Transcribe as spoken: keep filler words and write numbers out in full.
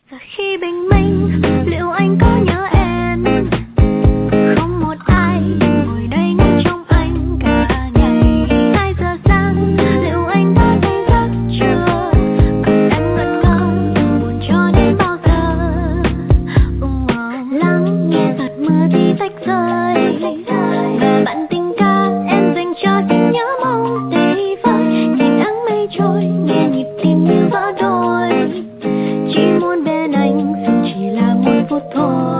Và khi bình minh, liệu anh có nhớ em? Không một ai ngồi đây ngóng trông anh cả ngày. Hai giờ sáng, liệu anh đã tỉnh giấc chưa? Còn em ngẩn ngơ, buồn cho đến bao giờ? Oh, oh. Lắng nghe giọt mưa tí tách rơi, và bạn tình ca em dành cho tình nhớ mong đầy vơi. Nhìn áng mây trôi, nghe nhịp tim như vỡ đôi. Chỉ muốn bên anh dù chỉ là một phút thôi.